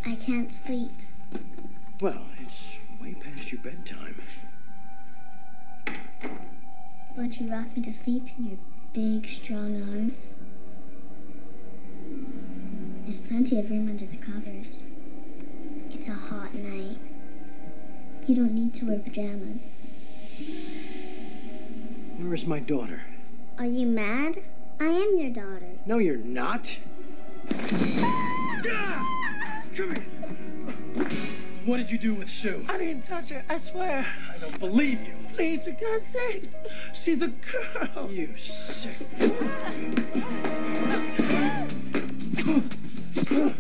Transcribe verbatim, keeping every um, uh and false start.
I can't sleep. Well, it's way past your bedtime. Won't you rock me to sleep in your big, strong arms? There's plenty of room under the covers. It's a hot night. You don't need to wear pajamas. Where is my daughter? Are you mad? I am your daughter. No, you're not. Come here. What did you do with Sue? I didn't touch her, I swear. I don't believe you. Please, for God's sakes. She's a girl. You sick.